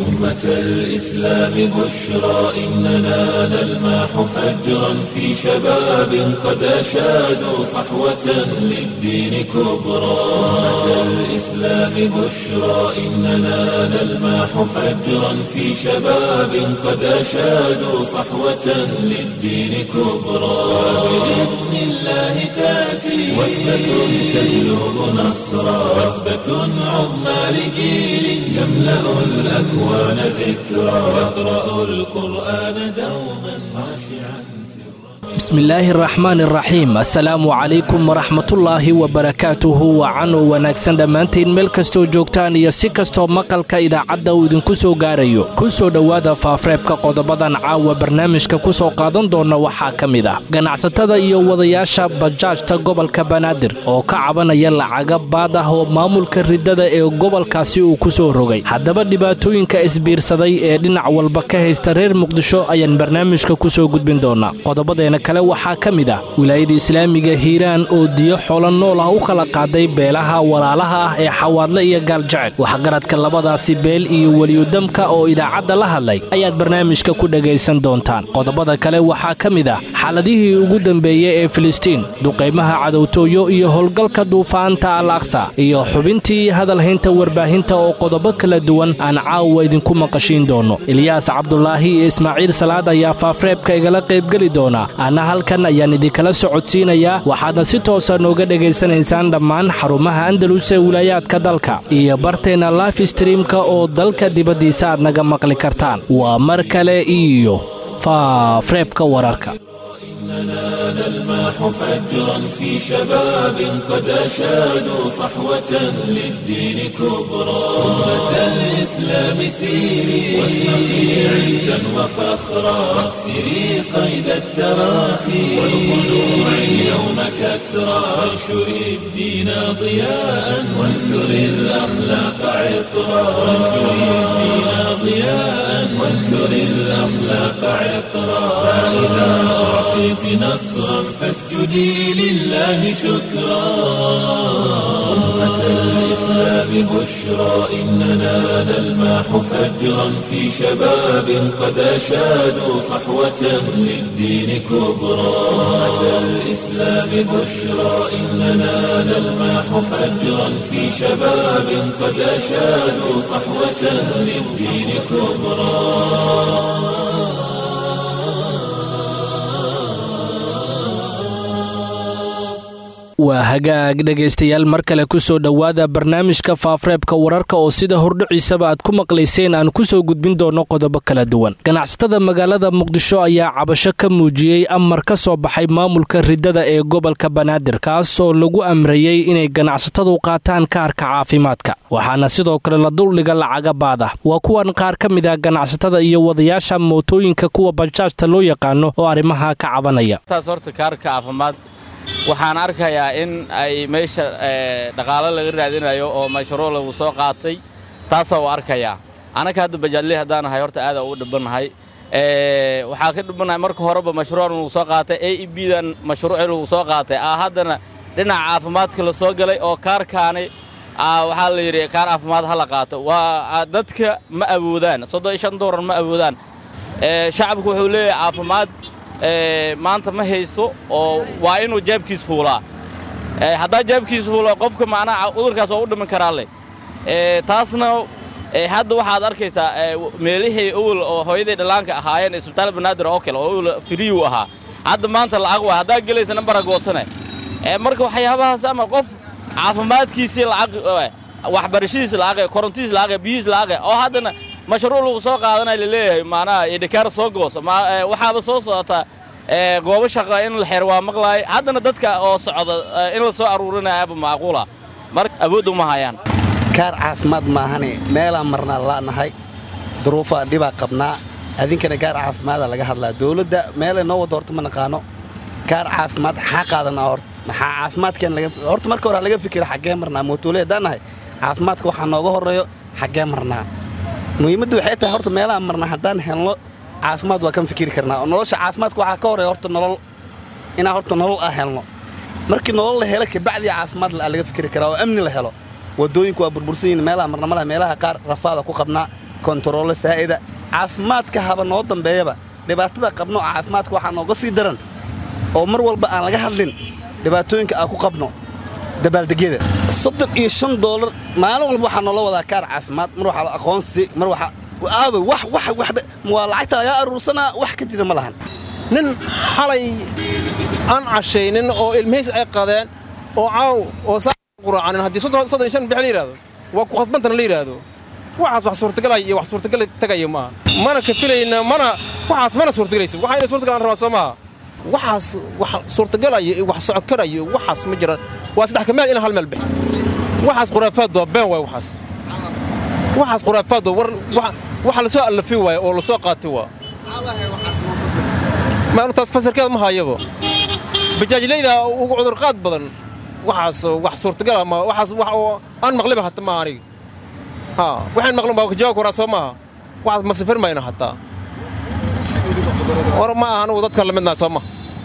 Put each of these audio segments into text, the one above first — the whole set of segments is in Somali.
أمة الإسلام بشرى إننا نلمح فجرا في شباب قد أشادوا صحوة للدين كبرى أمة الإسلام بشرى إننا نلمح فجرا في شباب قد أشادوا صحوة للدين كبرى بإذن الله تأتي وثبة تجلب نصرا وثبة عظمى لجيل يملأ الأكوان ذكرى يقرأ القرآن دوما خاشعا. بسم الله الرحمن الرحيم. السلام عليكم ورحمة الله وبركاته. وعنو wanaagsan dhammaantiin meel kastoo joogtaan iyo si kastoo maqalka idaacadda uu idinku soo gaarayo ku soo dhawaada faafareebka qodobadan caawa barnaamijka ku soo qaadan doona waxaa ka mid ah ganacsatada iyo wadayaasha bajaajta gobolka Banaadir oo ka cabanaya lacaga baad ah oo maamulka ridada ee gobolkaasi uu ku soo rogay. haddaba dhibaatooyinka isbiirsaday ee dhinac walba ka haysta reer Muqdisho ayaan barnaamijka ku soo gudbin doona. qodobadeena kale waxaa ka mid ah wilaayada islaamiga Hiiraan oo diyo xoolo nool ah u kala qaaday beelaha walaalaha ah ee Xawaadle iyo Gaaljecel. waxa garadka labadaasi beel iyo waliyadamka oo idaacadda la hadlay ayaad barnaamijka ku dhageysan doontaan. qodobada kale waxaa ka mid ah xaaladihii ugu dambeeyay ee Filistiin, duqeymaha cadowtooyo iyo howlgalka duufaanta Al-Aqsa iyo xubintii hadalhaynta warbaahinta oo qodobo kala duwan aan caawa idinku maqashiin doono. Ilyas Cabdullaahi iyo Ismaaciil Salaad ayaa faafareebka igala qayb gali doona. ana halkan ayaan idinkala socodsiinayaa waxaadna si toosa nooga dhegaysanaysaan dhammaan xarumaha Andalus ee wilayaadka dalka iyo barteena live streamka oo dalka dibaddiisa aad naga maqli kartaan. waa mar kale iyo faafareebka wararka. إننا نلمح فجرا في شباب قد أشادوا صحوة للدين كبرى أمة الإسلام سيري واشرقي عزا وفخرا واكسري قيد التراخي والخلوع اليوم كسرى وانشري الدين ضياء وانثري الأخلاق عطرا وانشري الدين ضياء وانثري الأخلاق عطرا فإذا أعطيت نصرا فاسجدي لله شكرا أمة الإسلام بشرى إننا نلمح فجرا في شباب قد أشادوا صحوة للدين كبرى أمة الإسلام بشرى إننا نلمح فجرا في شباب قد أشادوا صحوة للدين كبرى. waa hagaag dhegaystayaal mar kale ku soo dhowaada barnaamijka faafareebka wararka oo sida hordhiciisaba aad ku maqlayseen aan ku soo gudbin doono qodobo kala duwan. ganacsatada magaalada Muqdisho ayaa cabasho ka muujiyey amar ka soo baxay maamulka ridada ee gobolka Banaadir kaas oo lagu amrayay inay ganacsatadu qaataan kaarka caafimaadka waxaana sidoo kale la duldhiga lacaga baad ah. waa kuwan qaar ka mid ah ganacsatada iyo wadayaasha mootooyinka kuwa bajaajta loo yaqaano oo arrimaha ka cabanaya. taas horta kaarka caafimaad waxaan arkayaa in ay meesha dhaqaale laga raadinayo oo mashruuc lagu soo qaatay taasoo arkayaa anaga hadda bajaadle hadaan ahay horta aad ugu dhibanahay waxa ka dhibanahay marka horeba mashruuc lagu soo qaatay AEB-dan mashruuc lagu soo qaatay haddana dhinaca caafimaadka la soo galay oo kaarkaani waxa la yiri kaar caafimaad hala qaato waa dadka ma awoodaan $35 ma awoodaan shacabku wuxuu leeyahay caafimaad maanta ma hayso oo waa inuu jeebkiis fuulaa hadda jeebkiis fuulo qofka macnaha udurkaas oo u dhiman karaa leh taasna hadda waxaad arkaysaa meelihii awal oo hooyadii dhalaanka ahaayeen isbitaal Banaadir oo kale oo free u ahaa hadda maanta lacag waa hadda galaysa nambar goosane marka waxyaabahaas ama qof caafimaadkiisa lacag waxbarashadiisa lacag korontiisa lacag biyihiisa lacag oo haddana mashruuc lagu soo qaadanay leeyahay macnaha idikaar soo goos waxaaba soo socota goobo shaqo in la xir waa maqlaay haddana dadka oo socda in la soo aruurinayo macquula marka awood uma hayaan kaar caafimaad ma ahani meelaan marna laanahay duruufa dhiba qabnaa adinkana kaar caafimaad laga hadlaa dawladda meel noo wado horta ma naqaano kaar caafimaad xaqaadana horta maxaa caafimaadkan laga horta marka hore laga fikir xagee marnaa mootoleedanahay caafimaadka waxa nooga horeeyo xagee marnaa muhiimaddu waxay tahay horta meelaha marna hadaan helno caafimaad waa kan fikiri karnaa nolosha caafimaadku waxa ka horeeyo horta nolol ina horta nolol helno markii nolol la helo ka bacdi caafimaad laga fikiri karaa oo amni la helo wadooyinku waa burbursan meelaha marna meelaha qaar rafaada ku qabnaa kontaroolo saa'ida caafimaadka haba noo dambeeyaba dhibaatada qabno caafimaadka waxaa nooga sii daran oo mar walba aan laga hadlin dhibaatooyinka aan ku qabno dabaaldegyada $35 maalin walba waxaa noola wadaa kaar caafimaad mar waxaa aqoonsi mar waxaa waxba waa lacagta ayaa aruursanaa wax ka jira ma lahan nin xalay aan cashaynin oo ilmihiis ay qadeen oo caaw oo quraacanin haddii 35 bixin la yidhaahdo waa ku khasbantana la yidhaahdo waxaas wax suurtagalay iyo wax suurtagal tagayo maaha mana ka filayna waxaas mana suurtagalaysa waxa inay suurtagalaan rabaa soo maaha waxaas wax suurtagalayo iyo wax socod karayo waxaas ma jiraan waa saddex kamaal in hal meel bix waxaas quraafaad waa been way waxaas quraafaad waxa la soo alafin waay oo la soo qaatay waa ma intaas fasirkeed ma hayabo bajaajlayda ugu cudur qaad badan waxaas wax suurtagal ma waxaas wax aan maqliba hatta ma aniga waxaan maqlin baa jawaab kora soo maaha waxaas ma safar ma ina hatta war ma ahan dadka la midna soo ma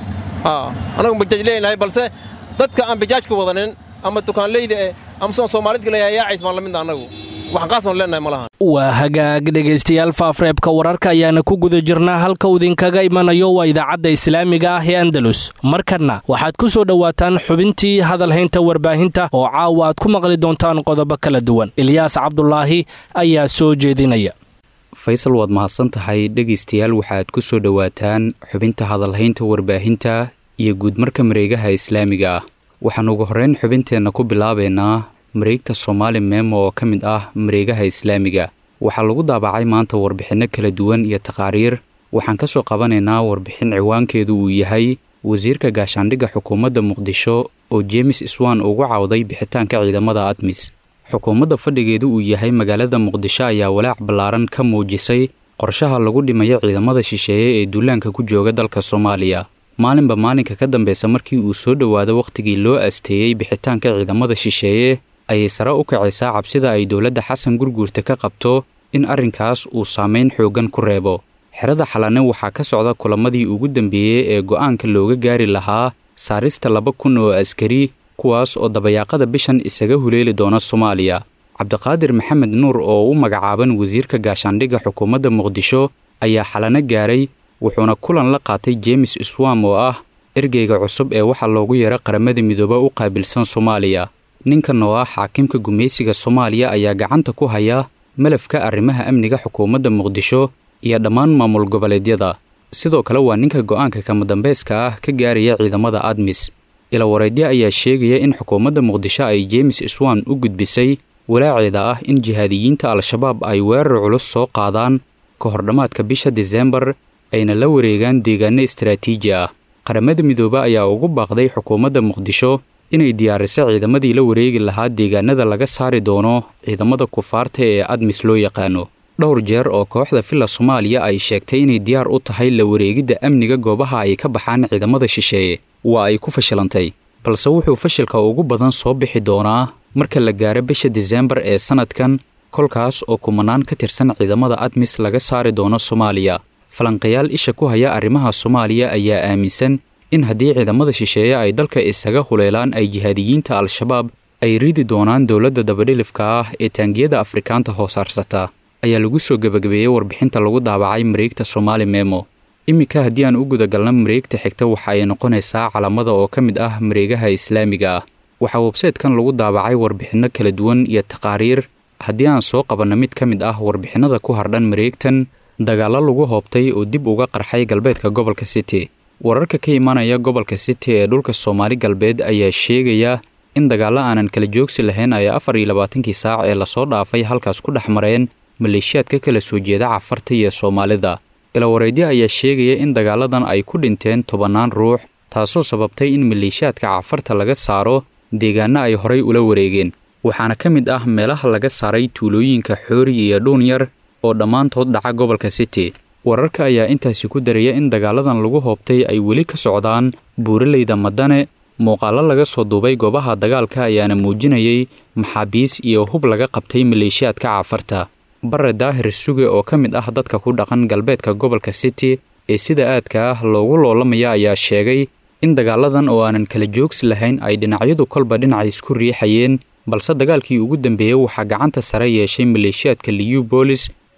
anagu bajaajlaynahay balse dadka aan bajaajka wadanin ama dukaanlayda ama Soomaalida leeyahay ismaan la midna anagu waxaan qaasan leenahay malahan waa hagaag dhegaystayaal faafreebka wararka ayaana ku guda jirnaa halka uu idinkaga imanayo waa idaacadda islaamiga ah ee Andalus markana waxaad ku soo dhawaataan xubintii hadalhaynta warbaahinta oo caawa aad ku maqli doontaan qodobo kala duwan Ilyas Cabdullaahi ayaa soo jeedinaya Faysal waad mahadsan tahay dhegaystayaal waxaad ku soo dhawaataan xubinta hadalhaynta warbaahinta iyo guud marka mareegaha islaamiga ah waxaan ugu horeyn xubinteena ku bilaabeynaa mareegta Soomaali Memo oo ka mid ah mareegaha islaamiga waxaa lagu daabacay maanta warbixino kala duwan iyo taqaariir waxaan ka soo qabanaynaa warbixin ciwaankeedu uu yahay wasiirka gaashaandhigga xukuumadda Muqdisho oo James Iswan ugu cawday bixitaanka ciidamada ATMIS xukuumadda fadhigeedu uu yahay magaalada Muqdisho ayaa walaac ballaaran ka muujisay qorshaha lagu dhimayo ciidamada shisheeye ee duulaanka ku jooga dalka Soomaaliya maalinba maalinka ka dambaysa markii uu soo dhawaado waqtigii loo asteeyay bixitaanka ciidamada shisheeye ayay sare u kacaysaa cabsida ay dawladda Xasan Gurguurta ka qabto in arrinkaas uu saameyn xoogan ku reebo xerada Xalane waxaa ka socda kulamadii ugu dambeeyay ee go'aanka looga gaari lahaa saarista 2,000 oo askari kuwaas oo dabayaaqada bishan isaga huleeli doona Soomaaliya Cabdiqaadir Maxamed Nuur oo u magacaaban wasiirka gaashaandhigga xukuumadda Muqdisho ayaa Xalane gaaray wuxuuna kulan la qaatay James Iswan oo ah ergeyga cusub ee waxa loogu yeeray qaramada midoobay u qaabilsan Soomaaliya ninkan oo ah xaakimka gumeysiga Soomaaliya ayaa gacanta ku haya malafka arrimaha amniga xukuumadda Muqdisho iyo dhammaan maamul goboleedyada sidoo kale waa ninka go'aanka kama dambayska ah ka gaaraya ciidamada ATMIS ila wareedyo ayaa sheegaya in xukuumadda Muqdisho ay James Iswan u gudbisay walaaceeda ah in jihaadiyiinta al-shabaab ay weerar culus soo qaadaan ka hor dhamaadka bisha December ayna la wareegaan deegaano istiraatiiji ah qaramada midoobay ayaa ugu baaqday xukuumadda Muqdisho inay diyaariso ciidamadii la wareegi lahaa deegaanada laga saari doono ciidamada kufaarta ee ATMIS loo yaqaano dhowr jeer oo kooxda Filla Soomaaliya ay sheegtay inay diyaar u tahay la wareegida amniga goobaha ay ka baxaan ciidamada shisheeye waa ay ku fashilantay balse wuxuu fashilka ugu badan soo bixi doonaa marka la gaaro bisha December ee sanadkan kolkaas oo kumanaan ka tirsan ciidamada ATMIS laga saari doono Soomaaliya falanqayaal isha ku haya arrimaha Soomaaliya ayaa aaminsan in haddii ciidamada shisheeye ay dalka isaga huleelaan ay jihaadiyiinta al-shabaab ay ridi doonaan dawladda dabadhilifka ah ee taangiyada Afrikaanta hoosaarsata ayaa lagu soo gabagabeeyay warbixinta lagu daabacay mareegta Soomaali Memo imika haddii aan u guda galno mareegta xigta waxa ay noqonaysaa calamada oo ka mid ah mareegaha islaamiga ah waxaa website-kan lagu daabacay warbixino kala duwan iyo taqaariir haddii aan soo qabanno mid ka mid ah warbixinada ku hardhan mareegtan dagaalo lagu hoobtay oo dib uga qarxay galbeedka gobolka City wararka ka imanaya gobolka City ee dhulka Soomaali galbeed ayaa sheegaya in dagaalo aanan kala joogsi lahayn ay 24 saac ee la soo dhaafay halkaas ku dhaxmareen maleeshiyaadka kala soo jeeda Cafarta iyo Soomaalida ila wareedyo ayaa sheegaya in dagaaladan ay ku dhinteen 10 ruux taasoo sababtay in maleeshiyaadka Cafarta laga saaro deegaano ay horay ula wareegeen waxaana ka mid ah meelaha laga saaray tuulooyinka Xoori iyo Dhuunyar oo dhammaantood dhaca gobolka City wararka ayaa intaasi ku daraya in dagaaladan lagu hoobtay ay weli ka socdaan buuraleyda Madane muuqaalo laga soo duubay goobaha dagaalka ayaana muujinayay maxaabiis iyo hub laga qabtay maleeshiyaadka Cafarta Barre Daahir Suge oo ka mid ah dadka ku dhaqan galbeedka gobolka City ee sida aadka ah loogu loolamaya ayaa sheegay in dagaaladan oo aanan kala joogsi lahayn ay dhinacyadu kolba dhinac isku riixayeen balse dagaalkii ugu dambeeyay waxa gacanta sare yeeshay maleeshiyaadka Liu Police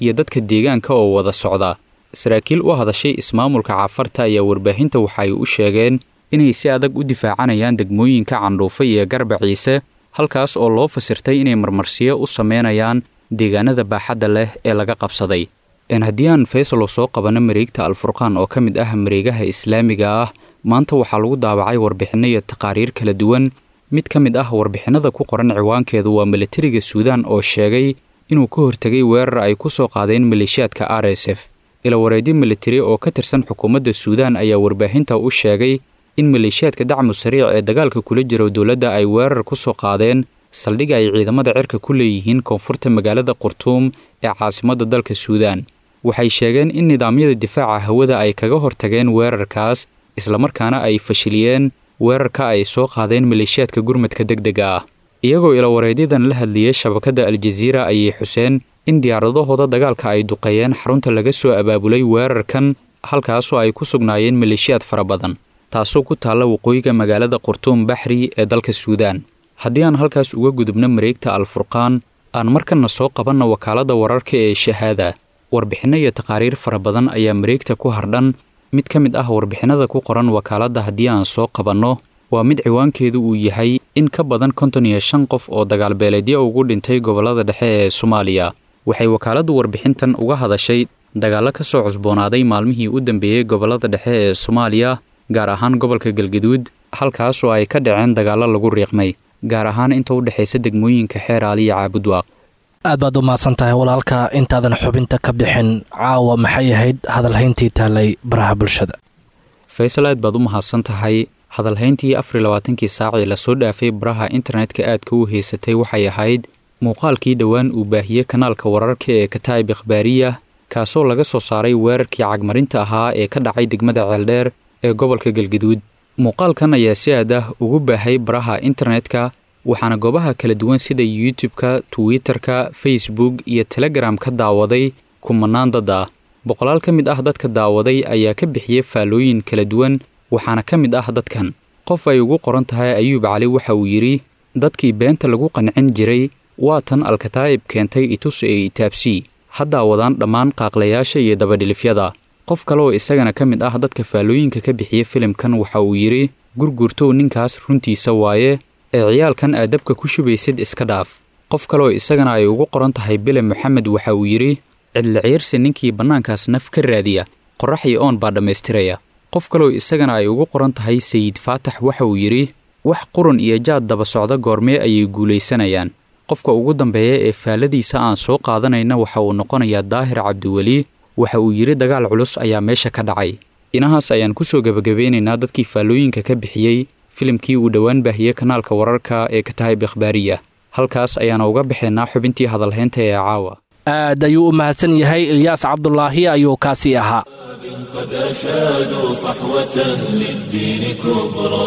iyo dadka deegaanka oo wada socda. saraakiil u hadashay ismaamulka Cafarta ayaa warbaahinta waxay u sheegeen inay si adag u difaacanayaan degmooyinka Candhuufa iyo Garbaciise, halkaas oo loo fasirtay inay marmarsiyo u sameynayaan deegaanada baaxadda leh ee laga qabsaday. haddii aan Faysal soo qabano mareegta Al-Furqaan oo ka mid ah mareegaha Islaamiga ah, maanta waxaa lagu daabacay warbixino iyo taqaariir kala duwan. mid ka mid ah warbixinada ku qoran ciwaankeedu waa militariga Suudaan oo sheegay inuu ka hortagay weerar ay ku soo qaadeen maleeshiyaadka RSF. ila wareedi militari oo ka tirsan xukuumadda Suudaan ayaa warbaahinta u sheegay in maleeshiyaadka dacmu sariic ee dagaalka kula jira dawladda ay weerar ku soo qaadeen saldhig ay ciidamada cirka ku leeyihiin koonfurta magaalada Khartoum ee caasimadda dalka Suudaan. waxay sheegeen in nidaamyada difaaca hawada ay kaga hortageen weerarkaas, isla markaana ay fashiliyeen weerarka ay soo qaadeen maleeshiyaadka gurmadka degdega ah. iyagoo ila wareedidan la hadlayay shabakadda Al Jazeera ayay xuseen in diyaaradahooda dagaalka ay duqeeyeen xarunta laga soo abaabulay weerarkan, halkaasoo ay ku sugnaayeen maleeshiyaad fara badan, taasoo ku taalla waqooyiga magaalada Khartoum Bahri ee dalka Suudaan. haddii aan halkaas uga gudubno mareegta Al-Furqaan, aan markana soo qabanno wakaaladda wararka ee Shahaada. warbixino iyo taqaariir fara badan ayaa mareegta ku hardhan. mid ka mid ah warbixinada ku qoran wakaaladda haddii aan soo qabanno waa mid ciwaankeedu uu yahay in ka badan 55 qof oo dagaalbeeleedyo ugu dhintay gobollada dhexe ee Soomaaliya. waxay wakaaladdu warbixintan uga hadashay dagaallo ka soo cusboonaaday maalmihii u dambeeyay gobollada dhexe ee Soomaaliya, gaar ahaan gobolka Galgaduud, halkaasoo ay ka dhaceen dagaallo lagu riiqmay, gaar ahaan inta u dhaxaysa degmooyinka Xeeraali iyo Caabudwaaq. aad baad u mahadsan tahay walaalka. intaadan xubinta ka bixin, caawa maxay ahayd hadalhayntii taalay baraha bulshada? Faysal, aad baad u mahadsan tahay. hadalhayntii 24 saac ee la soo dhaafay baraha internetka aadka u heysatay waxay ahayd muuqaalkii dhowaan uu baahiyey kanaalka wararka ee Kataib Ikhbaariya, kaasoo laga soo saaray weerarkii cagmarinta ahaa ee ka dhacay degmada Ceeldheer ee gobolka Galgaduud. muuqaalkan ayaa si aad ah ugu baahay baraha internetka, waxaana goobaha kala duwan sida YouTube-ka, Twitter-ka, Facebook iyo Telegram ka daawaday kumanaan dad ah. boqolaal ka mid ah dadka daawaday ayaa ka bixiyay faalooyin kala duwan, waxaana ka mid ah dadkan qof ay ugu qoran tahay Ayuub Cali. waxa uu yidhi, dadkii beenta lagu qancin jiray waa tan Al-Kataib keentay itus ee itaabsii, haddaa wadaan dhammaan qaaqlayaasha iyo dabadhilifyada. qof kale oo isagana ka mid ah dadka faalooyinka ka bixiyay filimkan waxa uu yidhi, gurgurtow ninkaas runtiisa waaye ee ciyaalkan aad dabka ku shubaysid iska dhaaf. qof kale oo isagana ay ugu qoran tahay Bile Maxamed waxa uu yidhi, cidla ciirsi ninkii bannaankaas naf ka raadiya, qorrax iyo oon baa dhammaystiraya. qof kale oo isagana ay ugu qoran tahay Sayid Faatax waxa uu yidhi, wax qurun iyo jaad daba socda goormee ayay guulaysanayaan. qofka ugu dambeeya ee faaladiisa aan soo qaadanayna waxa uu noqonayaa Daahir Cabdiweli. waxa uu yidhi, dagaal culus ayaa meesha ka dhacay. inahaas ayaan ku soo gabagabeynaynaa dadkii faalooyinka ka bixiyey filimkii uu dhowaan baahiyey kanaalka wararka ee Kataib Ikhbaariya. halkaas ayaana uga bixinaa xubintii hadalhaynta ee caawa. aad ayuu u mahadsan yahay. Ilyaas Cabdulaahi ayuu kaasi ahaa. قد أشادوا صحوة للدين كبرى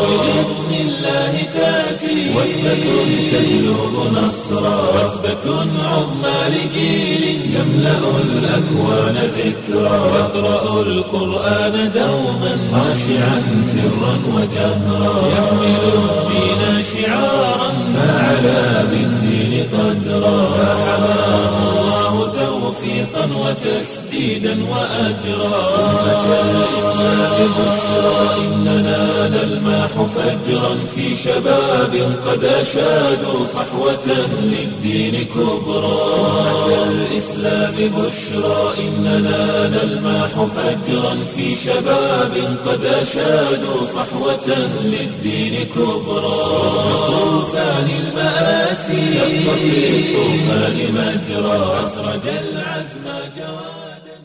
بإذن الله تأتي وثبة تجلب نصرا وثبة عظمى لجيل يملأ الأكوان ذكرا يقرأ القرآن دوما خاشعا سرا وجهرا يحمل الدين شعارا فعلى بالدين قدرا فحماه الله توفيقا وتسديدا وأجرا أمة الإسلام بشرى إننا نلمح فجرا في شباب قد أشادوا صحوة للدين كبرى أمة الإسلام بشرى إننا نلمح فجرا في شباب قد أشادوا صحوة للدين كبرى طوفان المآسي شق في الطوفان مجرى أسرج العزم جوادا.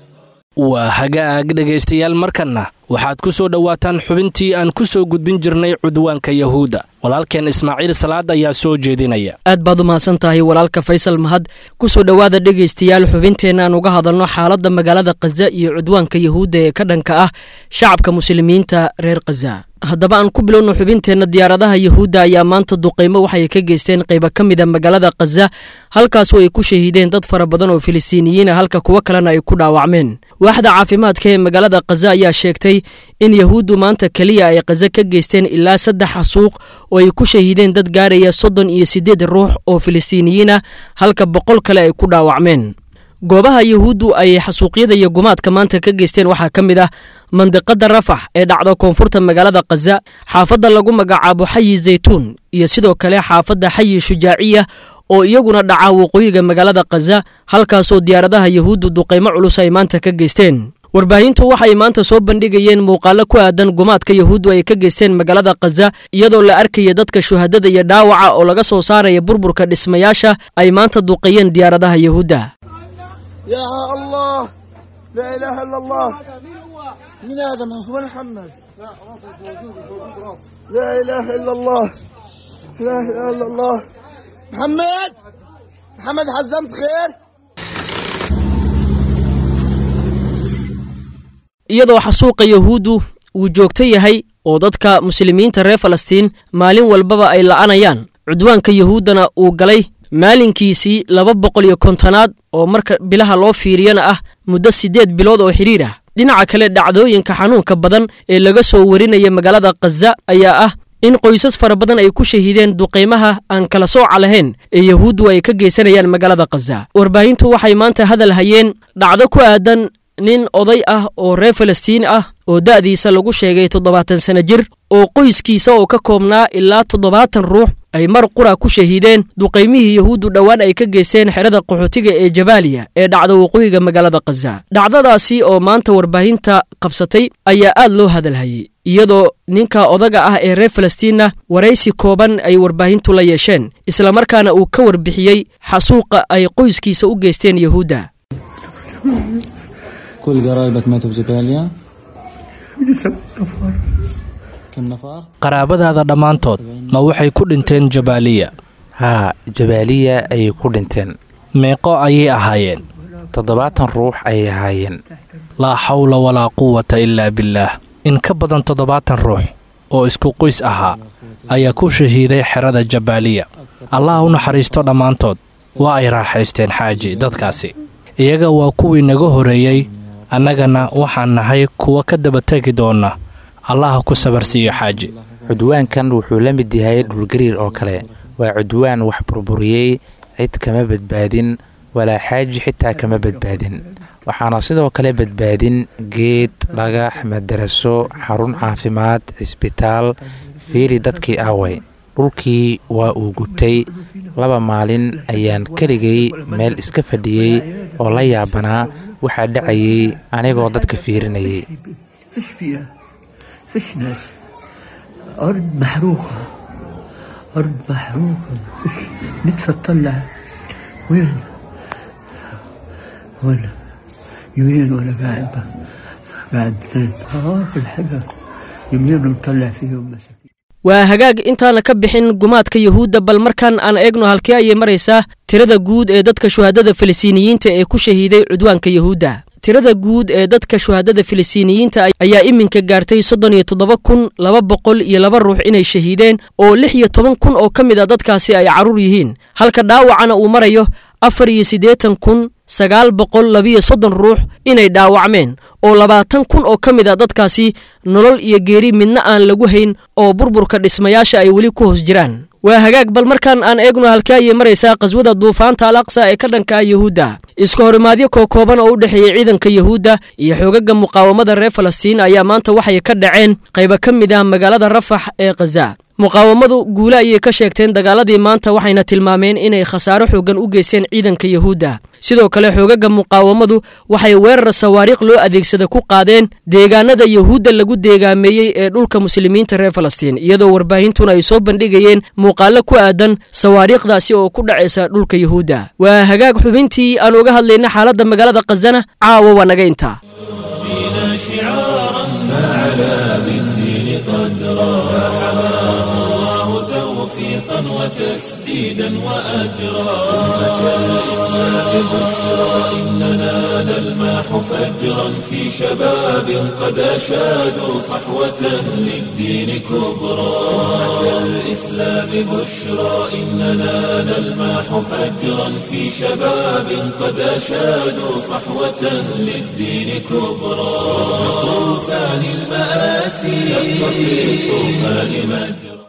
waa hagaag dhegaystayaal, markanna waxaad ku soo dhowaataan xubintii aan ku soo gudbin jirnay cudwaanka Yahuuda. walaalkeen Ismaaciil Salaad ayaa soo jeedinaya. aad baad u mahadsan tahay walaalka Faysal Mahad. ku soo dhowaada dhegaystayaal xubinteena aan uga hadalno xaaladda magaalada Gaza iyo cudwaanka Yahuuda ee ka dhanka ah shacabka muslimiinta reer Gaza. haddaba aan ku bilowno xubinteena. diyaaradaha Yahuuda ayaa maanta duqeymo waxay ka geysteen qaybo ka mid ah magaalada Gaza, halkaas oo ay ku shahiideen dad fara badan oo Filistiiniyiin ah, halka kuwa kalena ay ku dhaawacmeen. waaxda caafimaadka ee magaalada Gaza ayaa sheegtay in Yahuudu maanta kaliya ay Gaza ka geysteen ilaa 3 xasuuq oo ay ku shahiideen dad gaaraya 38 ruux oo Filistiiniyiin ah, halka 100 kale ay ku dhaawacmeen. goobaha yuhuuddu ay xasuuqyada iyo gumaadka maanta ka geysteen waxaa ka mid ah mandiqada rafax ee dhacda koonfurta magaalada khaza, xaafadda lagu magacaabo xayi zaytuun iyo sidoo kale xaafadda xayi shujaaciya oo iyaguna dhaca waqooyiga magaalada khaza, halkaasoo diyaaradaha yuhuuddu duqaymo culus ay maanta ka geysteen. warbaahintu waxay maanta soo bandhigayeen muuqaalo ku aadan gumaadka yuhuuddu ay ka geysteen magaalada khaza, iyadoo la arkaya dadka shuhadada iyo dhaawaca oo laga soo saaraya burburka dhismayaasha ay maanta duqeeyeen diyaaradaha yuhuudda. يا الله لا إله إلا الله من هذا هو محمد لا إله إلا الله لا إله إلا الله محمد حزمت خير. iyadoo xasuuqa yuhuuddu uu joogto yahay oo dadka muslimiinta reer falastiin maalin walbaba ay la'anayaan, cudwaanka yuhuuddana uu galay maalinkiisii 250aad oo marka bilaha loo fiiriyana ah muddo 8 bilood oo xiriir ah. dhinaca kale dhacdooyinka xanuunka badan ee laga soo warinaya magaalada khaza ayaa ah in qoysas fara badan ay ku shahiideen duqeymaha aan kala sooca lahayn ee yuhuuddu ay ka geysanayaan magaalada khaza. warbaahintu waxay maanta hadal hayeen dhacdo ku aadan nin oday ah oo reer falastiin ah oo da'diisa lagu sheegay 70 sano jir oo qoyskiisa oo ka koobnaa ilaa 70 ruux ay mar qura ku shahiideen duqeymihii yuhuuddu dhowaan ay ka geysteen xerada qaxootiga ee jabaaliya ee dhacda waqooyiga magaalada khaza. dhacdadaasi oo maanta warbaahinta qabsatay ayaa aad loo hadalhayay, iyadoo ninka odaga ah ee reer falastiinna waraysi kooban ay warbaahintu la yeesheen, islamarkaana uu ka warbixiyey xasuuqa ay qoyskiisa u geysteen yuhuudda. كل قرايبك ماتوا بجباليا؟ كم نفر؟ qaraabadaada dhammaantood ma waxay ku dhinteen jabaaliya? haa, jabaaliya ayay ku dhinteen. meeqo ayay ahaayeen? 70 ruux ayay ahaayeen. laa xawla walaa quwata ilaa billaah. in ka badan 70 ruux oo isku qoys ahaa ayaa ku shahiiday xerada jabaaliya. allah u naxariisto dhammaantood. waa ay raaxaysteen xaaji dadkaasi. iyaga waa kuwii naga horeeyey, annagana waxaan nahay kuwa ka daba tegi doona. allaha ku sabarsiiyo xaaji. cudwaankan wuxuu la mid yahay dhulgariir oo kale. waa cudwaan wax burburiyey, cid kama badbaadin, walaa xaaji xitaa kama badbaadin. waxaana sidoo kale badbaadin geed, dhagax, madaraso, xarun caafimaad, cisbitaal. fiiri dadkii aaway. dhulkii waa uu gubtay. 2 maalin ayaan keligay meel iska fadhiyey oo la yaabanaa waxaa dhacayay anigoo dadka fiirinayay. أرض محروقة نتطلع وين ولا قاعد في الحجر يومين نطلع فيهم مساكين. waa hagaag intaana ka bixin gumaadka yuhuudda, bal markaan aan eegno halkii ayay maraysaa tirada guud ee dadka shuhadada filistiiniyiinta ee ku shahiiday cudwaanka yuhuudda. tirada guud ee dadka shuhadada filistiiniyiinta ayaa iminka gaartay 37,202 ruux inay shahiideen oo 16,000 oo ka mid a dadkaasi ay carruur yihiin, halka dhaawacana uu marayo 84,932 ruux inay dhaawacmeen oo 20,000 oo ka mid a dadkaasi nolol iyo geeri midna aan lagu hayn oo burburka dhismayaasha ay weli ku hoos jiraan. waa hagaag, bal markaan aan eegno halkii ayay maraysaa qaswada duufaanta al-aqsa ee ka dhanka yuhuudda. iska horimaadyo kookooban oo u dhexeeya ciidanka yuhuudda iyo xoogaga muqaawamada reer falastiin ayaa maanta waxay ka dhaceen qaybo ka mid ah magaalada rafax ee khaza. muqaawamadu guule ayay ka sheegteen dagaaladii maanta, waxayna tilmaameen inay khasaaro xooggan u geysteen ciidanka yuhuudda. sidoo kale xoogaga muqaawamadu waxay weerar sawaariikh loo adeegsada ku qaadeen deegaanada yuhuudda lagu deegaameeyey ee dhulka muslimiinta reer falastiin, iyadoo warbaahintuna ay soo bandhigayeen muuqaalo ku aadan sawaariikhdaasi oo ku dhacaysa dhulka yuhuudda. waa hagaag, xubintii aan uga hadlayna xaaladda magaalada khazana caawa waa naga intaa. توفيقا وتسديدا وأجرا أمة الإسلام بشرى إننا نلمح فجرا في شباب قد أشادوا صحوة للدين كبرى أمة الإسلام بشرى إننا نلمح فجرا في شباب قد أشادوا صحوة للدين كبرى طوفان المآسي شق في الطوفان مجرى.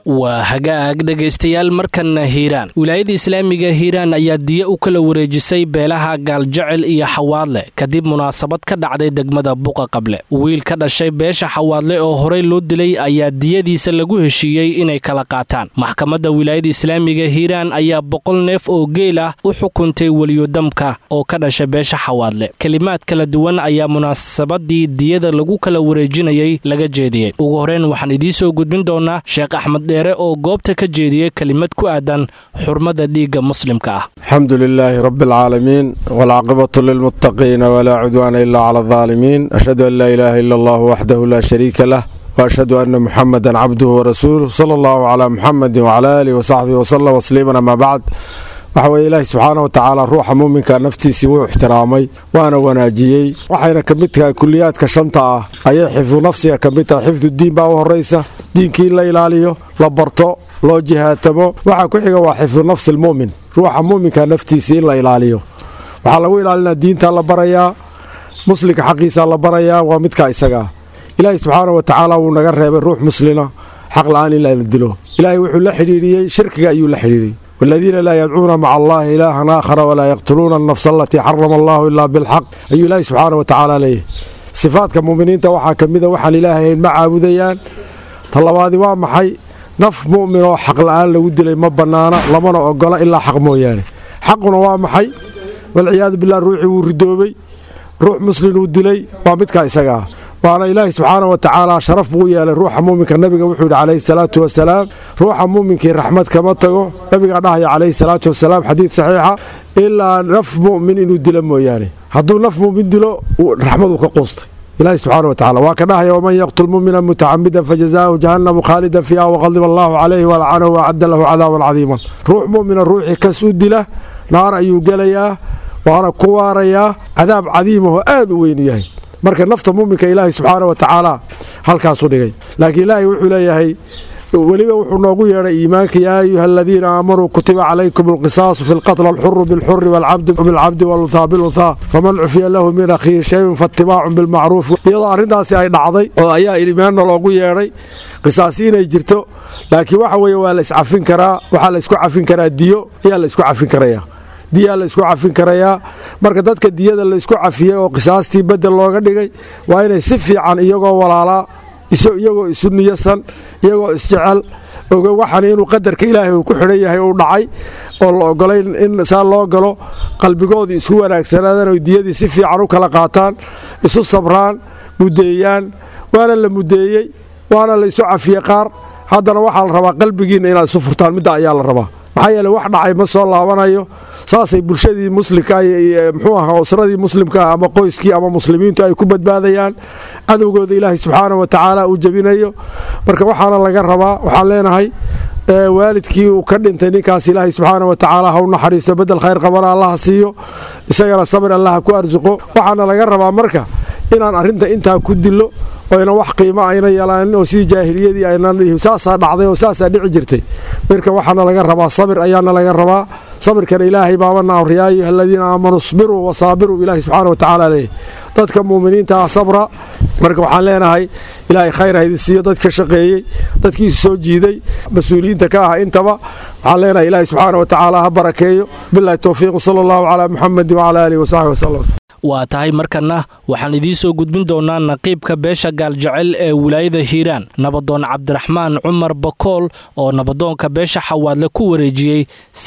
waa hagaag dhegaystayaal markanna hiiraan wilaayada islaamiga hiiraan ayaa diya u kala wareejisay beelaha gaaljecel iyo xawaadle kadib munaasabad ka dhacday degmada buqa qable wiil ka dhashay beesha xawaadle oo horey loo dilay ayaa diyadiisa lagu heshiiyey inay kala qaataan maxkamadda wilaayada islaamiga hiiraan ayaa 100 neef oo geel ah u xukuntay weliyodamka oo ka dhashay beesha xawaadle kelimaad kala duwan ayaa munaasabadii diyada lagu kala wareejinayay laga jeediyey ugu horeyn waxaan idiin soo gudbin doonaa sheekh axmed dheere oo goobta ka jeediyey kelimad ku aadan xurmada dhiigga muslimka ah alxamdulilaahi rabbialcaalamiin waalcaaqibatu lilmuttaqiina walaa cudwaana ilaa cala aldaalimiin ashhadu an laa ilaaha ila allah waxdahu laa shariika lah waashhadu anna muxamadan cabduhu warasuuluh sala allahu calaa muxamadin wacalaa aalihi wasaxbihi wasallam tasliiman amaa bacd waxa weeye ilaahi subxaana wa tacaala ruuxa muuminka naftiisii wuu ixtiraamay waana wanaajiyey waxayna ka mid tahay kuliyaadka shanta ah ayay xifdu nafsiga ka mid tahay xifdu diin baa u horraysa diinkii in la ilaaliyo la barto loo jihaatamo waxaa ku xiga waa xifdu nafsi almu'min ruuxa muuminka naftiisii in la ilaaliyo waxaa lagu ilaalinaa diintaa la barayaa muslimka xaqiisaa la barayaa waa midkaa isagaa ilaahi subxaana wa tacaala wuu naga reebay ruux muslina xaq la'aan in la dilo ilaahay wuxuu la xidhiidhiyey shirkiga ayuu la xidhiidhiyey والذين لا يدعون مع الله إلها آخر ولا يقتلون النفس التي حرم الله إلا بالحق أي الله سبحانه وتعالى ليه صفات كمؤمنين توحى كمذا وحن إلهي مع عبوديان طلبادي وامحي نف مؤمن وحق الآن لودي لي مبنانا لمن أقول إلا حق موياني حقنا وامحي والعياذ بالله روحي وردوبي روح مسلم ودي لي وامدك إسقاه وأنا إلهي سبحانه وتعالى شرف بويا للروح مؤمنك النبي وحود عليه الصلاة والسلام روح مؤمنك رحمة كما تقول نبي قال عليه الصلاة والسلام حديث صحيحة إلا نف مؤمن إنه دلم وياني هدو نف مؤمن دلو رحمة كقصت إلهي سبحانه وتعالى وكذا ومن يقتل مؤمنا متعمدا فجزاؤه جهنم خالدا فيها وغضب الله عليه ولعنه وأعد له عذابا عظيما روح مؤمن الروح كسود له نار أيو قليا وأنا كواريا عذاب عظيم وآذ وين ياهي marka nafta muuminka ilaahay subxaana wa tacaala halkaasuu dhigay laakiin ilaahay wuxuu leeyahay weliba wuxuu noogu yeedhay iimaanka yaa ayuha aladiina aamanuu kutiba calaykum alqisaasu fi lqatl alxuru bilxuri waalcabdu bilcabdi walunhaa bilunhaa faman cufiya lahu min akhiihi shayun faatibaacun bilmacruuf iyadoo arrintaasi ay dhacday oo ayaa iimaanna loogu yeedhay qisaasi inay jirto laakiin waxa weeye waa la iscafin karaa waxaa la isku cafin karaa diyo ayaa la isku cafin karaya diyaa la isku cafin karayaa marka dadka diyada la isku cafiyey oo qisaastii bedel looga dhigay waa inay si fiican iyagoo walaalaa iyagoo isu niyasan iyagoo isjecel oga waxaan inuu qadarka ilaahay uu ku xidhan yahay uu dhacay oo la ogolay in saa loo galo qalbigoodii isku wanaagsanaadaan oo diyadii si fiican u kala qaataan isu sabraan mudeeyaan waana la mudeeyey waana la isu cafiyey qaar haddana waxaa la rabaa qalbigiinna inaad isu furtaan midda ayaa la rabaa maxaa yeele wax dhacay ma soo laabanayo saasay bulshadii muslimka muxuu ahaa usradii muslimka ama qoyskii ama muslimiintu ay ku badbaadayaan cadowgooda ilaahay subxaana wa tacaala uu jebinayo marka waxaana laga rabaa waxaan leenahay waalidkii uu ka dhintay ninkaas ilaahay subxaana wa tacaala ha u naxariisto bedel khayr qabana allaha siiyo isagana sabir allaha ku arsuqo waxaana laga rabaa marka inaan arrinta intaa ku dilo oyna wax qiimo ayna yeelaanin oo sidii jaahiliyadii aynan saasaa dhacday oo saasaa dhici jirtay marka waxaana laga rabaa sabir ayaana laga rabaa sabirkana ilaahay baabana amriya ayuha aladiina aamanuu isbiruu wasaabiruu ilaahay subxaana wa tacaala leeyahy dadka muuminiinta ah sabra marka waxaan leenahay ilaahay khayr haydin siiyo dad ka shaqeeyey dadkii isu soo jiiday mas-uuliyiinta ka ah intaba waxaan leenahay ilaahay subxaana wa tacaala ha barakeeyo billahi towfiiq sala allahu calaa muxamedin wacala aalihi wasaxbi wasallam waa tahay markanna waxaan idiin soo gudbin doonaa naqiibka beesha gaaljecel ee wilaayada hiiraan nabadoon cabdiraxmaan cumar bakool oo nabadoonka beesha xawaadle ku wareejiyey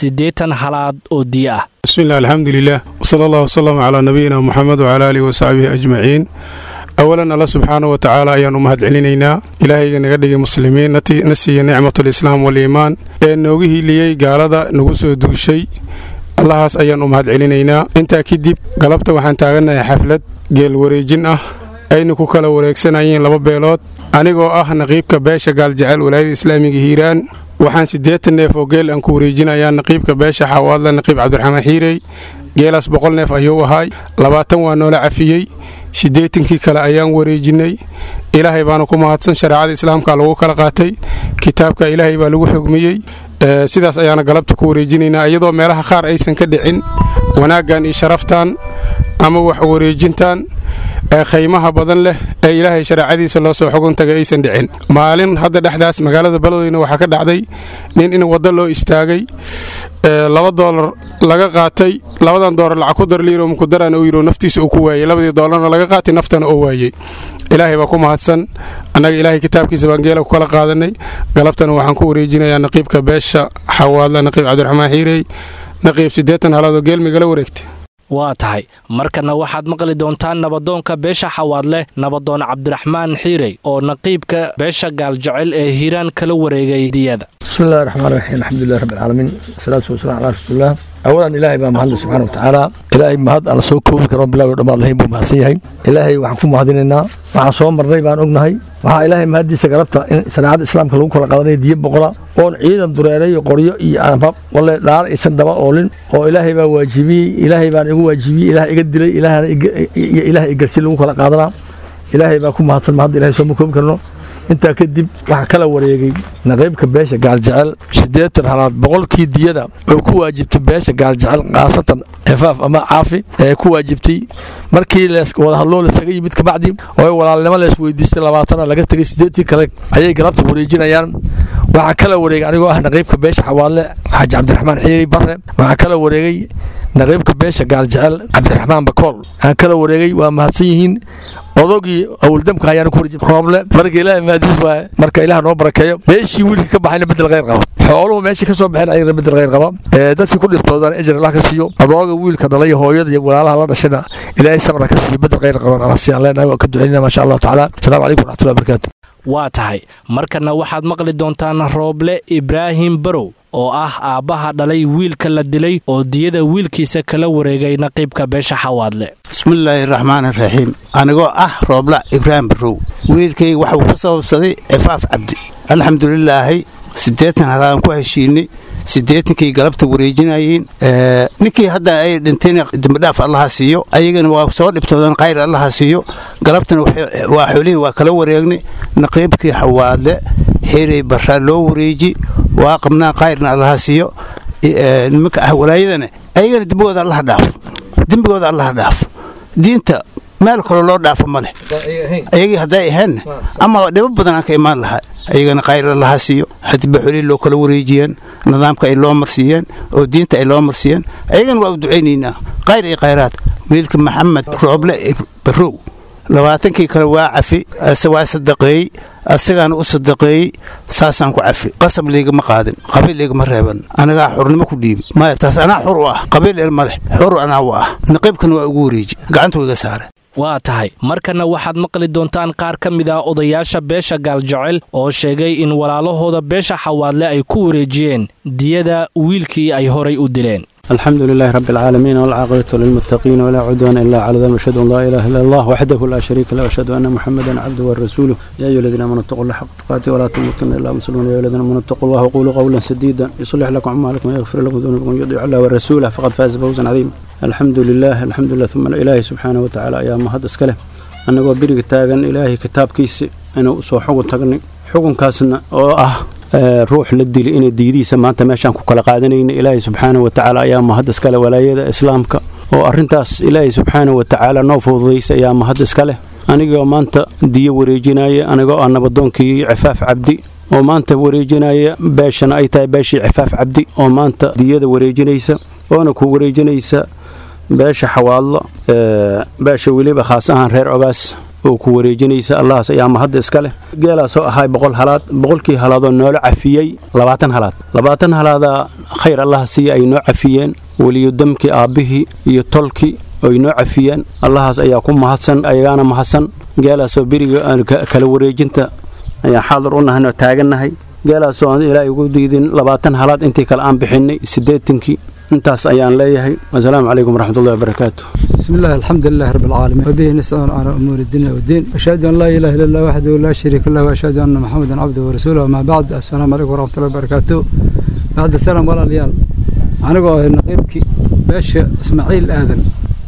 80 halaad oo diya ah bismillaah alxamdulilah wsala allah wasalam calaa nabiyina muxamed wacala aalihi wasaxbihi ajmaciin awalan alla subxaana wa tacaala ayaan u mahad celinaynaa ilaahayga naga dhigay muslimiin na siiya nicmatulislaam waliimaan ee noogu hiiliyey gaalada nagu soo duushay allahaas ayaan u mahad celinaynaa intaa kadib galabta waxaan taagannahay xaflad geel wareejin ah ayna ku kala wareegsanayeen 2 beelood anigoo ah naqiibka beesha gaaljecel walaayada islaamiga hiiraan waxaan 80 neef oo geel aan ku wareejinayaa naqiibka beesha xawaadle naqiib cabdiraxmaan xiirey geelaas 100 neef ayuu ahaay 20 waa noola cafiyey 80kii kale ayaan wareejinay ilaahay baana ku mahadsan shareecada islaamka lagu kala qaatay kitaabka ilaahay baa lagu xugmiyey sidaas ayaana galabta ku wareejinaynaa iyadoo meelaha qaar aysan ka dhicin wanaaggan iyo sharaftan ama wax wareejintan ee khaymaha badan leh ee ilaahay shareecadiisa loo soo xugun tagay aysan dhicin. maalin hadda dhexdaas magaalada beledweyne waxaa ka dhacday nin in waddo loo istaagay $2 laga qaatay, $2 lacag ku dar liiro ku daraan uu yiro naftiisa uu ku waayay, $2 laga qaatay naftana uu waayay. ilaahay baa ku mahadsan. annaga ilaahay kitaabkiisa baan geela ku kala qaadanay. galabtana waxaan ku wareejinayaa naqiibka beesha xawaadla, naqiib cabdiraxmaan xiirey, naqiib 80 halaadoo geelmigala wareegtay. waa tahay markana waxaad maqli doontaan nabadoonka beesha xawaadle nabadoon cabdiraxmaan xiirey oo naqiibka beesha gaaljecel ee hiiraan kala wareegay diyada. بسم الله الرحمن الرحيم الحمد لله رب العالمين والصلاة والسلام على رسول الله. أولا إلهي بما مهد سبحانه وتعالى إلهي مهد على سوق كوبي كرم بالله ودماء الله يبو مهسيهي إلهي وحكم مهديننا وحا صوم مرني بان أغنهي وحا إلهي مهدي سقربتا سنعاد الإسلام كلهم كلا قادني ديب بقرا وون عيدا دريري وقريو إي أنفاب والله دار إسان دبا أولين وإلهي با واجبي إلهي بان إغو واجبي إلهي إقدري إلهي إقرسي لهم كلا قادنا إلهي با كم مهد مهد إلهي سوم كوبي كرنو intaa kadib waxaa kala wareegay naqiibka beesha gaaljecel 80 halaad boqolkii diyada oo ku waajibtay beesha gaaljecel qaasatan xifaaf ama caafi ee ku waajibtay markii la wada hadloo la tagay mid ka bacdi oo walaalnimo la isweydiistay 20 laga tagay 80 kale ayay galabta wareejinayaan. waxaa kala wareegay anigoo ah naqiibka beesha xawaadle xaaji cabdiraxmaan xiiri barre. waxaa kala wareegay naqiibka beesha gaaljecel cabdiraxmaan bakool. aan kala wareegay waa mahadsan yihiin odogii awldamka ayaan ku wareejin rooble marka ilaahay maadis waa marka ilaahay noo barakeeyo meeshii wiilka ka baxayna bedel qeyr qaba xooluhu meeshii ka soo baxeen ayna bedel qeyr qaba dadkii ku dhintoodan ajir Allah ka siiyo adooga wiilka dhalay hooyada iyo walaalaha la dhashayna ilaahay sabra ka siiyo bedel qeyr qaba Allah si Allah ka duceynaa ma sha Allah taala. Assalaamu alaykum wa rahmatullahi wa barakaatuh. waa tahay markana waxaad maqli doontaan Rooble Ibraahim Barow oo ah aabbaha dhalay wiilka la dilay oo diyada wiilkiisa kala wareegay naqiibka beesha xawaadle. bismillahir rahmaanir rahiim anigoo ah Rooble Ibraahim Barow wiilkay waxa uu ka sababsaday cifaaf cabdi alxamdulillah 80 halaan ku heshiinay 80kii galabta wareejinayeen ninkii hadda ay dhinteen dambadhaaf Allah siiyo ayagana waa soo dhibtoodan qayr Allah siiyo galabtana waa xoolihi waa kala wareegnay naqiibkii xawaadle xiirey barra loo wareeji waa qabnaa qayrna Allah siiyo nimanka walaayadana ayagana dambigooda Allah dhaaf diinta meel kale loo dhaafo male ayagii hadday ahayn ama dhibo badan ka imaan lahaa ayagana qayr Allah siiyo hadba xoolihi loo kala wareejiyeen nidaamka ay loo marsiiyeen oo diinta ay loo marsiiyeen ayagana waa u duceynaynaa qayr iyo qayraad wiilka Maxamed Rooble Barow 20kii kale waa cafi asawaa sadaqeey asagana u sadaqeey saasaan ku cafi qasab liiga ma qaadin qabiil liiga ma reeban anaga xurnimo ku dhiib ma taas ana xur u ah qabiil ilma leh xur ana waa naqiibkan waa ugu wareeji gacanta iga saaray. waa tahay markana waxaad maqli doontaan qaar ka mid ah odayaasha beesha gaaljecel oo sheegay in walaalahooda beesha xawaadle ay ku wareejiyeen diyada wiilkii ay horay u dileen. الحمد لله رب العالمين والعاقبة للمتقين ولا عدوان إلا على ذلك أشهد أن لا إله إلا الله وحده لا شريك له وأشهد أن محمدا عبده ورسوله يا أيها الذين آمنوا اتقوا الله حق تقاته ولا تموتن إلا مسلمون يا أيها الذين آمنوا اتقوا الله وقولوا قولا سديدا يصلح لكم أعمالكم ويغفر لكم ذنوبكم ويطيع الله ورسوله فقد فاز فوزا عظيما. الحمد لله ثم الإله سبحانه وتعالى يا مهد اسكله أنا بريق تاغن إلهي كتاب كيس أنا سو حكم تغني حكم كاسنا ruux la dili inay diidiisa maanta meeshaan ku kala qaadanayna ilaahay subxaanahu wa tacaala ayaa mahad iskale walaayada islaamka oo arrintaas ilaahay subxaanahu wa tacaala noo fududaysa ayaa mahad iskale anigoo maanta diyo wareejinaya anigoo ah nabadoonkii cifaaf cabdi oo maanta wareejinaya beeshana ay tahay beeshii cifaaf cabdi oo maanta diyada wareejinaysa oona ku wareejinaysa beesha xawaadlo beesha weliba khaas ahaan reer ogaas oo ku wareejinaysa Allahas ayaa mahad iska leh geela soo ahay 100 halaad 100kii halaadoo noola cafiyay 20 halaada khayr Allah siiya ay noo cafiyeen waliyo damki aabihi iyo tolki ay noo cafiyeen Allahas ayaa ku mahadsan ayagana mahadsan geela soo biriga kala wareejinta ayaa xaadir u nahay taaganahay geela soo ilaahay ugu diidin 20 halaad intii kala aan bixinay 80kii intaas ayaan leeyahay. Assalaamu alaykum warahmatullahi wabarakatuh. بسم الله الحمد لله رب العالمين وبه نستعين على أمور الدنيا والدين أشهد أن لا إله إلا الله وحده لا شريك له وأشهد أن محمدا عبده ورسوله وما بعد السلام عليكم ورحمة الله وبركاته. بعد السلام ولا ليال أنا قاعد نقيبك باش إسماعيل آذن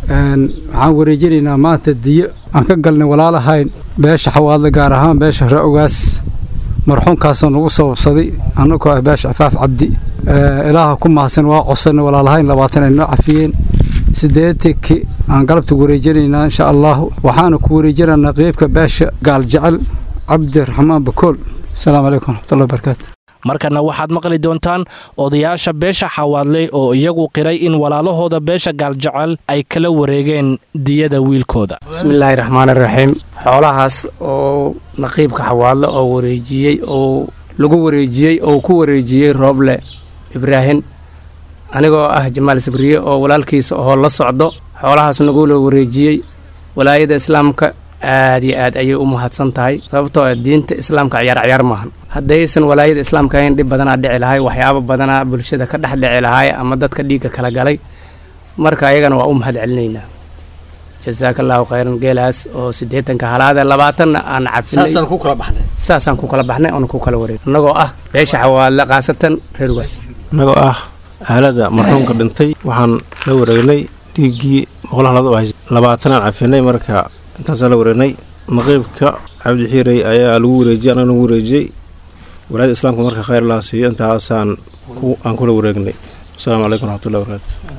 عن ورجلنا مات الدية عن كقلنا ولا له هاي باش حواض جارهان باش رأوجاس مرحوم كاسن وصو صدي أنا قاعد باش عفاف عبدي إلهكم محسن وقصنا ولا له هاي لبعتنا النوع فين sideetanki aan galabta wareejinaynaa insha allahu waxaana ku wareejinaynaa qeybka beesha gaaljecel cabdiraxmaan bakool asalaamu calaykum waraxmatullahi wabarakaatu markana waxaad maqli doontaan odayaasha beesha xawaadley oo iyagu qiray in walaalahooda beesha gaaljecel ay kala wareegeen diyada wiilkooda bismillaahi raxmaani raxiim xoolahaas oo naqiibka xawaadle oo wareejiyey oo lagu wareejiyey oo ku wareejiyey rooble ibraahin anigoo ah jamaal sabriye oo walaalkiisa oo la socdo xoolahaas nagula wareejiyey walaayada islaamka aad iyo aad ayay u mahadsan tahay sababtoo ah diinta islaamka ciyaar maahan haddaysan walaayada islaamka ahayn dhib badanaa dhici lahay waxyaabo badanaa bulshada ka dhex dhici lahay ama dadka dhiigga kala galay marka ayagana waa u mahad celinaynaa jazaakallaahu khayran geelaas oo 80 halaada 20 aan cafinay saasaan ku kala baxnay oon ku kala wareeg annagoo ah beesha xawaadle qaasatan reer waas annagoo ah aalada marxuumka dhintay waxaan la wareegnay dhiiggii boqolahalada oo haysay 20 aan cafinay marka intaasaan la wareegnay naqiibka cabdi xiirey ayaa lagu wareejiyay anana lagu wareejiyey walaayada islaamka marka khayr laa siiyo intaasaan kula wareegnay asalaamu calaykum waraxmatullahi wabarakaatu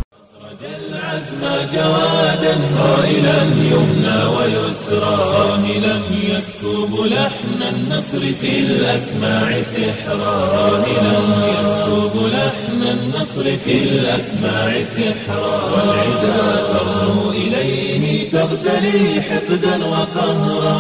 جوادا صائلا يمنى ويسرى صاهلا يسكب لحن النصر في الأسماع سحرا صاهلا يسكب لحن النصر في الأسماع سحرا والعدا ترنو إليه تغتلي حقدا وقهرا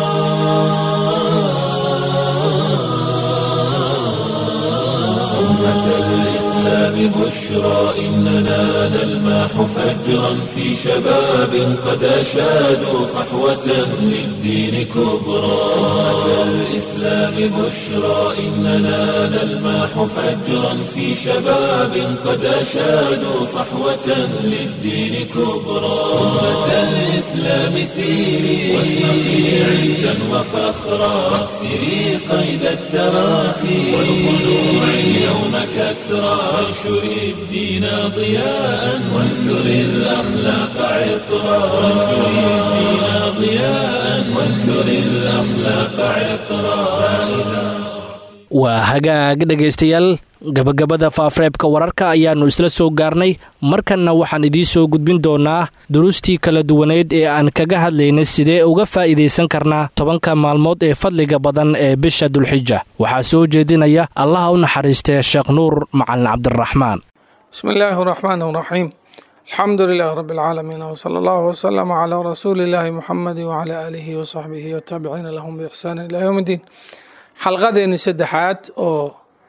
بشرى إننا نلمح فجرا في شباب قد أشادوا صحوة للدين كبرى أمة الإسلام بشرى إننا نلمح فجرا في شباب قد أشادوا صحوة للدين كبرى أمة الإسلام سيري واشرقي عزا وفخرا واكسري قيد التراخي والخلوع اليوم كسرى وانشر الدين ضياء وانثر الأخلاق عطرا وانشر الدين ضياء وانثر الأخلاق عطرا waa hagaag dhegaystayaal gabagabada faafreebka wararka ayaannu isla soo gaarnay markanna waxaan idiin soo gudbin doonaa duruustii kala duwaneed ee aan kaga hadlaynay sidee uga faa'iidaysan karnaa 10 maalmood ee fadliga badan ee bisha dulxija waxaa soo jeedinaya allaha u naxariistee sheekh nuur macalin cabdiraxmaan bismillaahi raxmaani raxiim alxamdu lilaahi rabbi alcaalamiin wsala allahu wasalama calaa rasuulillaahi muxamedi wacalaa aalihi wasaxbihi wataabiciina lahum biixsaanin ilaa yowm iddiin xalqadeeni saddexaad oo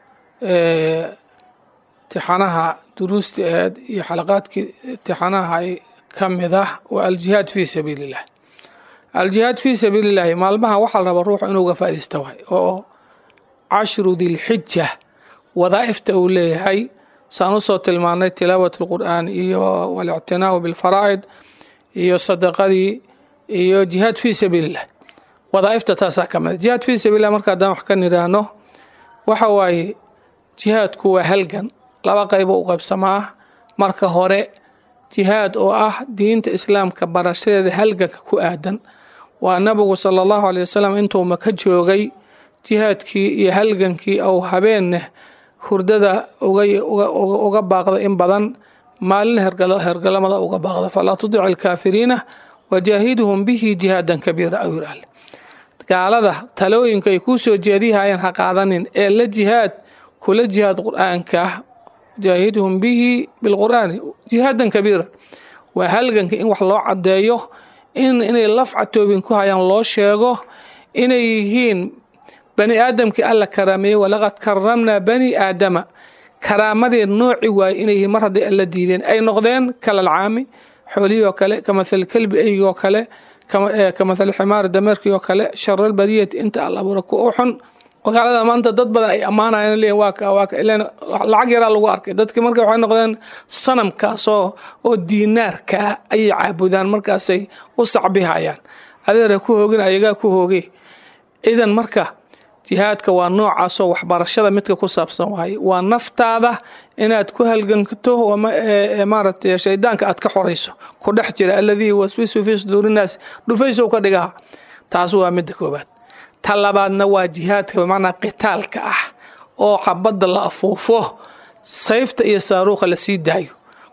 tixanaha duruusta aheed iyo xalaqaadkii tixanaha ay ka mid ah waa aljihaad fii sabiililah aljihaad fii sabiilillaahi maalmaha waxaa la rabaa ruuxu inuu uga faa'iidaysta waay oo cashru dilxija wadaa'ifta uu leeyahay saan usoo tilmaanay tilaawat lqur'aan iyo walictinaau bilfaraa'id iyo sadaqadii iyo jihaad fii sabiililah wadaa'ifta taasaa ka mid jihaad fii sabiililah marka haddaan wax ka nidhaahno waxa waaye jihaadku waa halgan laba qaybo u qaybsamaa marka hore jihaad oo ah diinta islaamka barashadeeda halganka ku aadan waa nabigu sala allahu aley wasalam intuu maka joogay jihaadkii iyo halgankii ou habeenneh hurdada uga baaqda in badan maalin hergalamada uga baaqda falaa tudic alkaafiriina wajaahiduhum bihi jihaadan kabiira aw yiraale gaalada talooyinka ay kuu soo jeedihayaan ha qaadanin ee la jihaad kula jihaad qur'aanka jaahiduhum bihi bilqur'aani jihaadan kabiira waa halganka in wax loo caddeeyo inay lafcatoobin ku hayaan loo sheego inay yihiin bani aadamkii alla karaameeyey walaqad karamnaa bani aadama karaamadeed nooci waaye inay yihiin mar hadday alla diideen ay noqdeen kalalcaami xoolihii oo kale kamathal kelbi eygii oo kale kamathal ximaar dameerkii oo kale sharal bariyati inta alla abuura ku xun magaalada maanta dad badan ay ammaanayaan leeyihin waa ka ileen lacag yaraa lagu arkay dadkii marka waxay noqdeen sanamkaasoo oo diinaarka ayay caabudaan markaasay u sacbihayaan adeera ku hoogin ayagaa ku hoogay idan marka jihaadka waa noocaasoo waxbarashada midka ku saabsan waaye waa naftaada inaad ku halganto maaragtay shaydaanka aad ka xorayso ku dhex jira alladii yuwaswisu fii suduurinaas dhufaysow ka dhigaa taas waa midda koobaad ta labaadna waa jihaadka bimacnaa qitaalka ah oo xabadda la afuufo sayfta iyo saaruuqa la sii daayo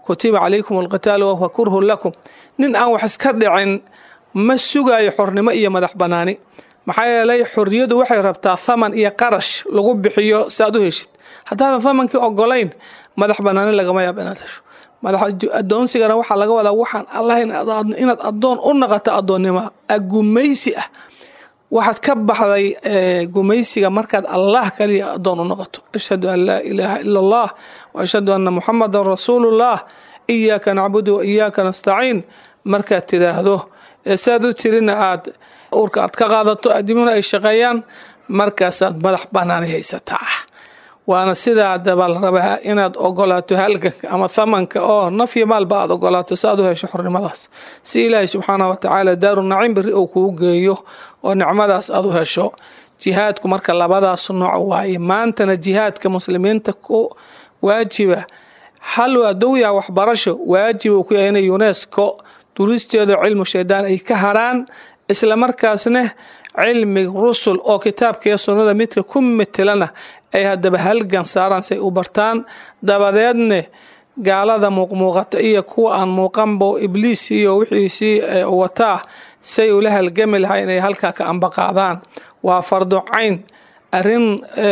kutiba calaykum alqitaalu wahuwa kurhun lakum nin aan wax iska dhicin ma sugaayo xornimo iyo madax bannaani maxaa yeelay xorriyadu waxay rabtaa thaman iyo qarash lagu bixiyo si aad u heshid haddaadan thamankii ogolayn madax bannaani lagama yaabo inaad hesho adoonsigana waxaa laga wadaa waxaan allah inaad addoon u noqoto addoonnimo gumaysi ah waxaad ka baxday gumaysiga markaad allah kaliya addoon u noqoto ashhadu an laa ilaaha ila allah wa ashhadu anna muxamadan rasuulullah iyaaka nacbudu wa iyaaka nastaciin markaad tidhaahdo saad u tirina aad uurka aad ka qaadato adimuna ay shaqeeyaan markaasaad madax bannaani haysataa waana sidaa daba la rabaa inaad ogolaato halganka ama thamanka oo nafya maalba aad ogolaato si aad u hesho xornimadaas si ilaahay subxaanahu watacaala daaru naciim beri uu kuu geeyo oo nicmadaas aad u hesho jihaadku marka labadaas nooc waaye maantana jihaadka muslimiinta ku waajiba hal waa dowya waxbarasho waajib uu ku yahay inay UNESCO duristeeda cilmu shaydaan ay ka haraan isla markaasna cilmi rusul oo kitaabka iyo sunnada midka ku metelana ay haddaba halgan saaraan say u bartaan dabadeedna gaalada muuqmuuqata iyo kuwa aan muuqanbo ibliis iyo wixiisii wataa say ula halgami lahaa inay halkaa ka ambaqaadaan waa fardo cayn arrin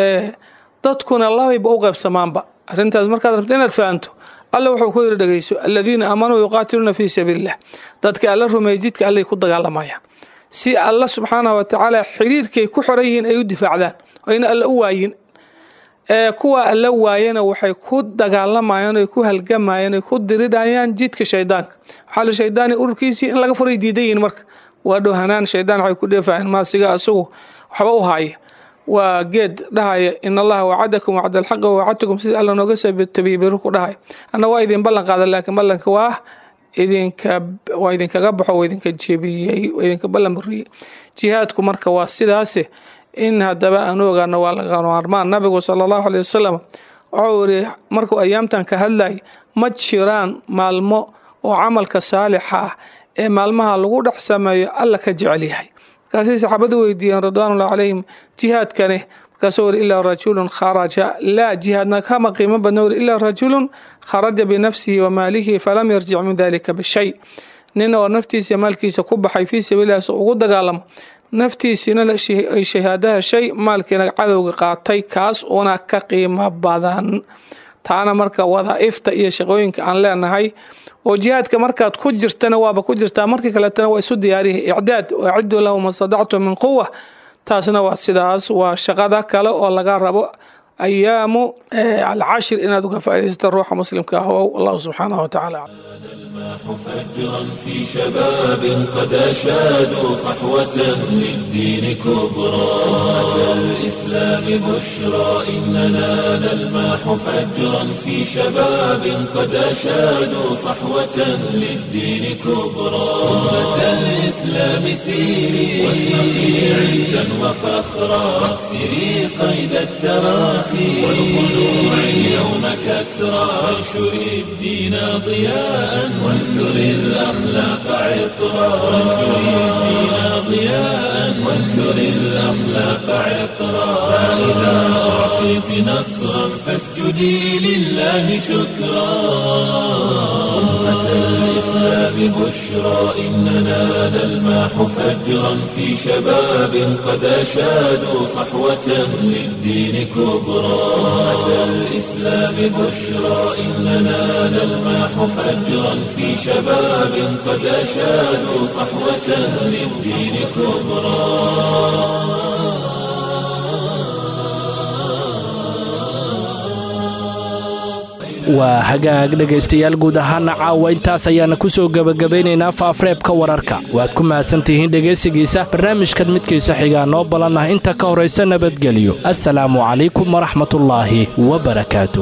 dadkuna labayba u qaybsamaanba arrintaas markaad rabto inaad fahanto alla wuxuu ku yidhi dhegeyso aladiina aamanuu yuqaatiluuna fii sabiilillah dadka alla rumeeyey jidka allay ku dagaalamayaan si alla subxaanahu watacaala xiriirkay ku xoran yihiin ay u difaacdaan oo ina alla u waayin kuwa alla waayana waxay ku dagaalamayaan ay ku halgamayaan ay ku diridayaan jidka shaydaanka waxaa la shaydaani ururkiisii in laga furay diidan yihiin marka waa dhowhanaan shaydaan waxay ku dheefayaan maasiga asagu waxba u haaya waa geed dhahaya in allaha wacadakum wacda alxaqa wawacadtukum sida alla nooga sabiibiru ku dhahaya anna waa idin ballan qaada laakiin ballanka waa idinkaga baxo waa idinka jebiyey waa idinka ballan bariyey jihaadku marka waa sidaase in haddaba aan u ogaano waa laga maarmaan nabigu sala allahu aleyh wasalam wuxuu yidhi markuu ayaamtan ka hadlay ma jiraan maalmo oo camalka saalixa ah ee maalmaha lagu dhex sameeyo alla ka jecel yahay markaasay saxaabadu weydiiyeen ridwaanullah calayhim jihaadkane markaasuu yidhi ilaa rajulun kharaja laa jihaadna kama qiimo badna yidhi ilaa rajulun kharaja binafsihi wa maalihi falam yarjic min dalika bishay nin oo naftiisa iyo maalkiisa ku baxay fii sabiilillahi si ugu dagaalamo naftiisina ay shahaadaha shay maalkiina cadowga qaatay kaas una ka qiimo badan taana marka wadaa'ifta iyo shaqooyinka aan leenahay oo jihaadka markaad ku jirtana waaba ku jirtaa markii kaletana waa isu diyaariyay icdaad waciduu lahu ma stadactum min quwa taasna waa sidaas waa shaqada kale oo laga rabo ayaamu alcashir inaad uga faa'iidaysato ruuxa muslimka ah oo allahu subxaanahu watacaala فجرا في شباب قد أشادوا صحوة للدين كبرى أتى الإسلام بشرى إننا نلمح فجرا في شباب قد أشادوا صحوة للدين كبرى أمة الإسلام سيري واشرقي عزا وفخرا واكسري قيد التراخي والخلوع اليوم كسرى وانشري الدين ضياء وانثر الأخلاق عطرا وانشر الدين ضياء وانثر الأخلاق عطرا فإذا أعطيت نصرا فاسجدي لله شكرا أمة الإسلام بشرى إننا نلمح فجرا في شباب قد أشادوا صحوة للدين كبرى أمة الإسلام بشرى إننا نلمح فجرا في شباب قد أشادوا صحوة للدين كبرى waa hagaag dhegaystayaal guud ahaana caawa intaas ayaana ku soo gebagabaynaynaa faafreebka wararka waad ku mahadsantihiin dhegaysigiisa barnaamijkan midkiisa xigaa noo ballanah inta ka horaysa nabadgelyo assalaamu calaykum waraxmatullaahi wabarakaatuh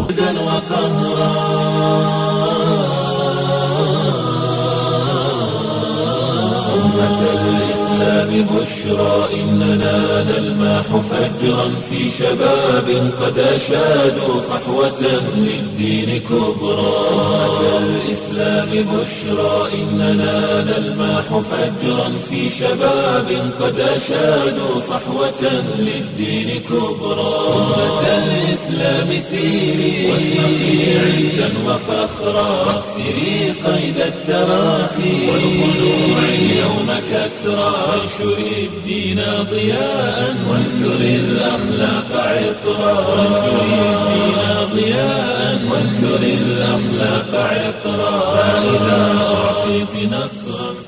الإسلام بشرى إننا نلمح فجرا في شباب قد أشادوا صحوة للدين كبرى أمة الإسلام بشرى إننا نلمح فجرا في شباب قد أشادوا صحوة للدين كبرى أمة الإسلام سيري واشرقي عزا وفخرا واكسري قيد التراخي والخلوع اليوم كسرى وانشري الدين ضياء وانثري الأخلاق عطرا وانشري الدين ضياء وانثري الأخلاق عطرا فإذا أعطيت نصرا